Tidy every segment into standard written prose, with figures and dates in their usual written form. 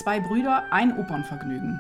zwei Brüder ein Opernvergnügen.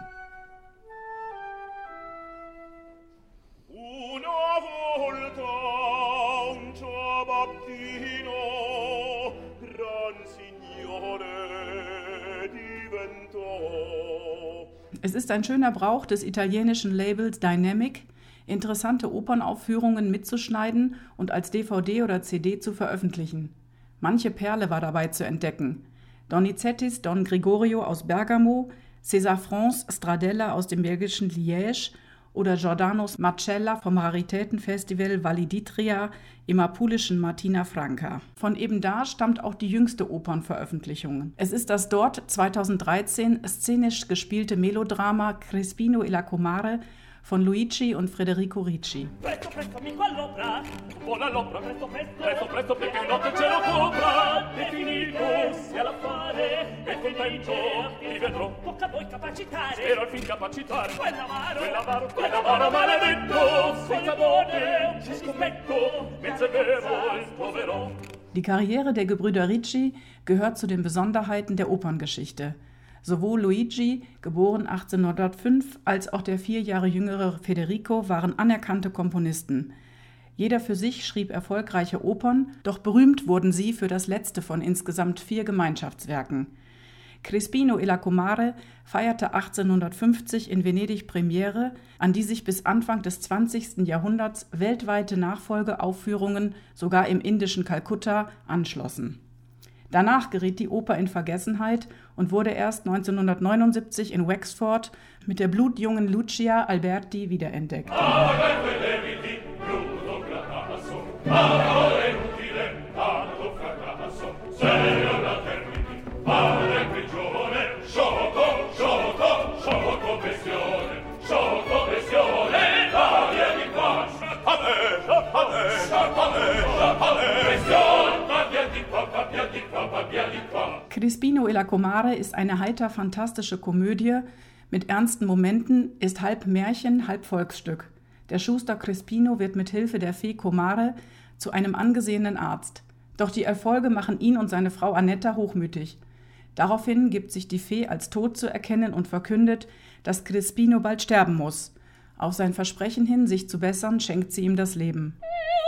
Es ist ein schöner Brauch des italienischen Labels Dynamic, interessante Opernaufführungen mitzuschneiden und als DVD oder CD zu veröffentlichen. Manche Perle war dabei zu entdecken. Donizettis Don Gregorio aus Bergamo, César Francs Stradella aus dem belgischen Liège oder Giordanos Marcella vom Raritätenfestival Valli d'Itria im apulischen Martina Franca. Von eben da stammt auch die jüngste Opernveröffentlichung. Es ist das dort 2013 szenisch gespielte Melodrama Crespino e la Comare von Luigi und Federico Ricci. Presto, presto, amico all'opera, vola all'opera, presto, presto, presto, presto, perché di notte il cielo copra, è finito, sia l'affare, è contento, ti vedrò, tocca a voi capacitare, spero al fin capacitare, quell'avaro maledetto, senza dote, ci scompetto, mentre vero il povero. Die Karriere der Gebrüder Ricci gehört zu den Besonderheiten der Operngeschichte. Sowohl Luigi, geboren 1805, als auch der 4 Jahre jüngere Federico waren anerkannte Komponisten. Jeder für sich schrieb erfolgreiche Opern, doch berühmt wurden sie für das letzte von insgesamt 4 Gemeinschaftswerken. Crespino e la Comare feierte 1850 in Venedig Premiere, an die sich bis Anfang des 20. Jahrhunderts weltweite Nachfolgeaufführungen sogar im indischen Kalkutta anschlossen. Danach geriet die Oper in Vergessenheit und wurde erst 1979 in Wexford mit der blutjungen Lucia Alberti wiederentdeckt. Crespino e la Comare ist eine heiter-fantastische Komödie mit ernsten Momenten, ist halb Märchen, halb Volksstück. Der Schuster Crespino wird mit Hilfe der Fee Comare zu einem angesehenen Arzt. Doch die Erfolge machen ihn und seine Frau Annetta hochmütig. Daraufhin gibt sich die Fee als tot zu erkennen und verkündet, dass Crespino bald sterben muss. Auf sein Versprechen hin, sich zu bessern, schenkt sie ihm das Leben.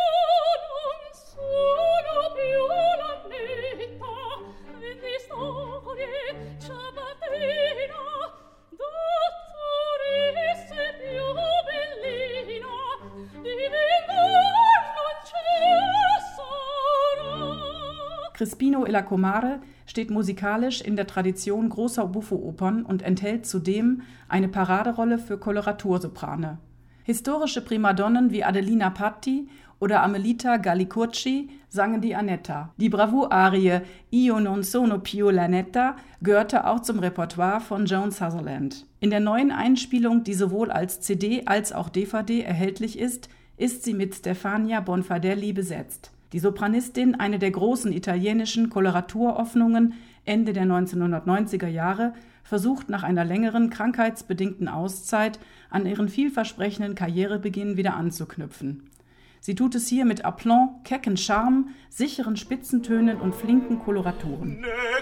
Crespino e la Comare steht musikalisch in der Tradition großer Buffo-Opern und enthält zudem eine Paraderolle für Koloratursoprane. Historische Primadonnen wie Adelina Patti oder Amelita Galli-Curci sangen die Annetta. Die Bravour-Arie Io non sono più l'Annetta gehörte auch zum Repertoire von Joan Sutherland. In der neuen Einspielung, die sowohl als CD als auch DVD erhältlich ist sie mit Stefania Bonfadelli besetzt. Die Sopranistin, eine der großen italienischen Koloraturoffnungen Ende der 1990er Jahre, versucht nach einer längeren krankheitsbedingten Auszeit an ihren vielversprechenden Karrierebeginn wieder anzuknüpfen. Sie tut es hier mit Aplomb, kecken Charme, sicheren Spitzentönen und flinken Koloraturen.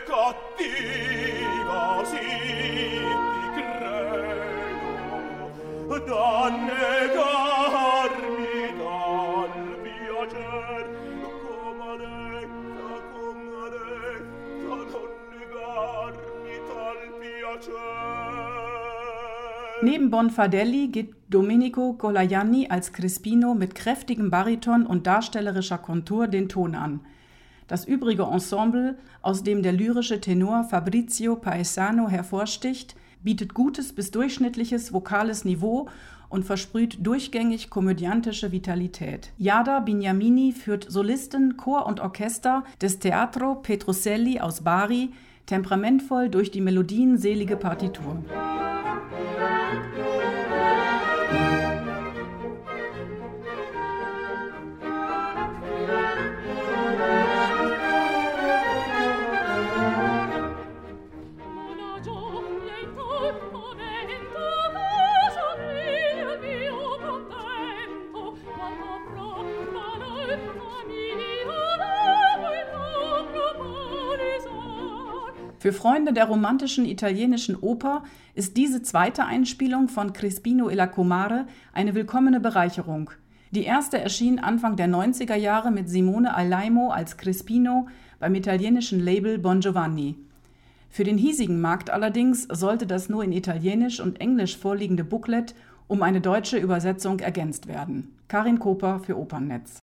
Neben Bonfadelli gibt Domenico Colajanni als Crespino mit kräftigem Bariton und darstellerischer Kontur den Ton an. Das übrige Ensemble, aus dem der lyrische Tenor Fabrizio Paesano hervorsticht, bietet gutes bis durchschnittliches vokales Niveau und versprüht durchgängig komödiantische Vitalität. Jada Bignamini führt Solisten, Chor und Orchester des Teatro Petruccelli aus Bari temperamentvoll durch die melodienselige Partitur. Für Freunde der romantischen italienischen Oper ist diese zweite Einspielung von Crespino e la Comare eine willkommene Bereicherung. Die erste erschien Anfang der 90er Jahre mit Simone Alaimo als Crespino beim italienischen Label Bon Giovanni. Für den hiesigen Markt allerdings sollte das nur in Italienisch und Englisch vorliegende Booklet um eine deutsche Übersetzung ergänzt werden. Karin Koper für Opernnetz.